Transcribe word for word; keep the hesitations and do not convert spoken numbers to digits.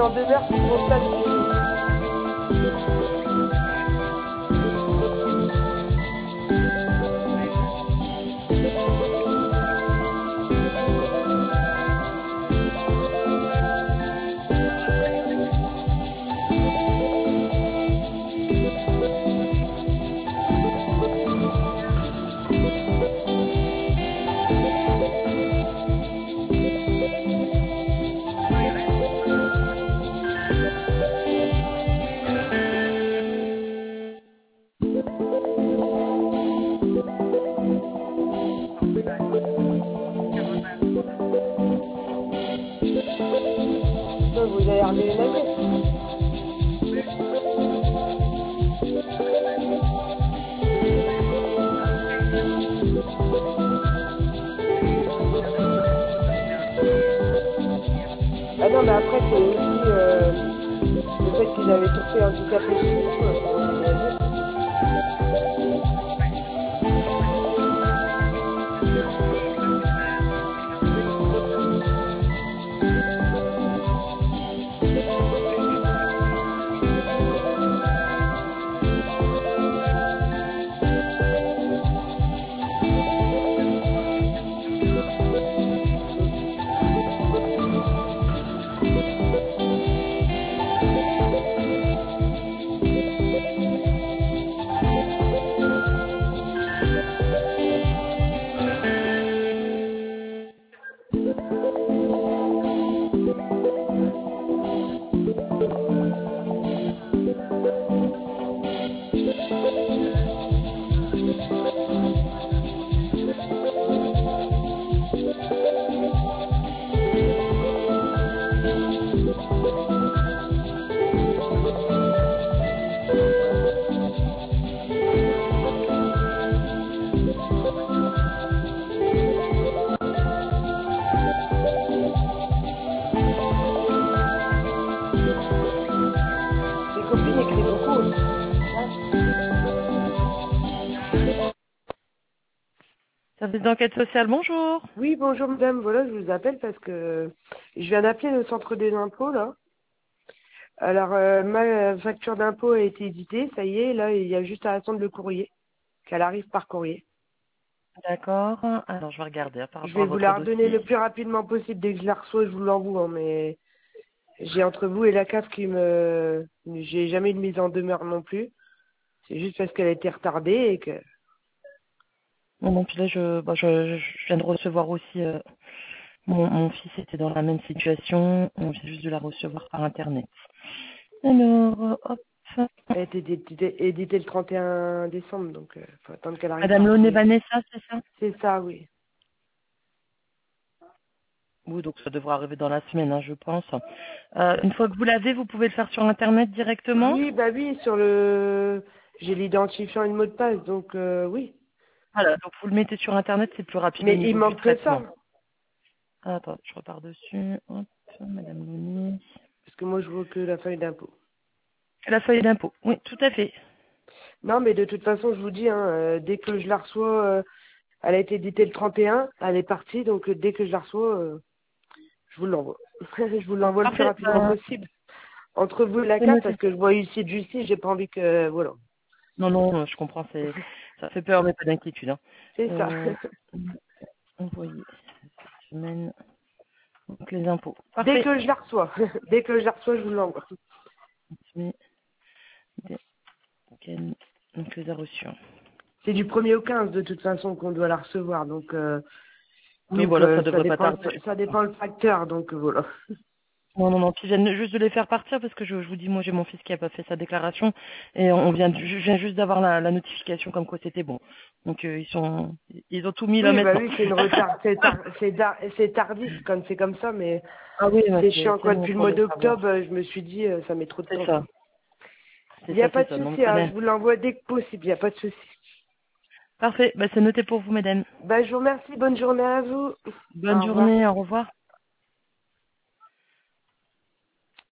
en demeure, c'est pour ça que vous avez redéménagé. Ah non, mais après, c'est aussi euh, le fait qu'ils avaient tout fait handicapé chez nous euh, pour déménager. Les copines écrivent beaucoup aussi. Service d'enquête sociale, bonjour. Oui, bonjour madame, voilà, je vous appelle parce que je viens d'appeler le centre des impôts, là. Alors, euh, ma facture d'impôt a été éditée, ça y est, là, il y a juste à attendre le courrier, qu'elle arrive par courrier. D'accord. Alors, je vais regarder hein, par Je rapport vais à vous votre la redonner le dossier. plus rapidement possible. Dès que je la reçois, je vous l'envoie, hein, mais j'ai entre vous et la C A F qui me... J'ai jamais eu de mise en demeure non plus. C'est juste parce qu'elle a été retardée et que... Bon, donc là, je, bah, je, je viens de recevoir aussi, euh, mon, mon fils était dans la même situation. On vient juste de la recevoir par Internet. Alors, euh, hop. Elle a été éditée, éditée le trente et un décembre, donc il faut attendre qu'elle arrive Madame par Launay courrier. Vanessa, c'est ça? C'est ça, oui. Oui, donc ça devrait arriver dans la semaine, hein, je pense. Euh, une fois que vous l'avez, vous pouvez le faire sur Internet directement. Oui, bah oui, sur le... J'ai l'identifiant et le mot de passe, donc euh, oui. Voilà, donc vous le mettez sur Internet, c'est plus rapide au Mais il niveau du manque que traitement. ça, Ah, attends, je repars dessus. Hop, Madame Launay. parce que moi je vois que la feuille d'impôt. La feuille d'impôt, oui, tout à fait. Non, mais de toute façon, je vous dis, hein, euh, dès que je la reçois, euh, elle a été éditée le trente et un, elle est partie, donc euh, dès que je la reçois, euh, je vous l'envoie. je vous l'envoie le plus Parfait. rapidement Euh, possible. Entre vous et la c'est C A F, noté. parce que je vois ici de justice, j'ai pas envie que... Voilà. Non, non, euh, je comprends, c'est, ça fait peur, mais pas d'inquiétude. Hein. C'est ça. Euh, envoyer cette semaine, donc les impôts. Dès Parfait. que je la reçois. Dès que je la reçois, je vous l'envoie. Mais, des- quel- donc les a reçus. Hein. C'est du premier au quinze, de toute façon, qu'on doit la recevoir, donc... euh, Oui, donc voilà, euh, ça ça devrait pas dépend tarder. le, ça dépend le facteur, donc euh, voilà. Non, non, non, puis je viens juste de les faire partir parce que je, je vous dis, moi j'ai mon fils qui a pas fait sa déclaration et on vient, de- je viens juste d'avoir la, la notification comme quoi c'était bon. Donc euh, ils sont, ils ont tout mis là Oui, bah maintenant. oui, c'est une retard, c'est tar, c'est dar- c'est tardif quand c'est comme ça, mais Ah oui, ouais, c'est c'est chiant c'est quoi. long Depuis le pour mois le savoir. d'octobre, euh, je me suis dit, euh, ça met trop de C'est temps, ça, quoi. Il c'est n'y a ça, pas c'est de ça. Non, souci, très hein, bien. je vous l'envoie dès que possible, il n'y a pas de souci. Parfait, bah, c'est noté pour vous, madame. Bah, je vous remercie, bonne journée à vous. Bonne Au revoir. journée, au revoir.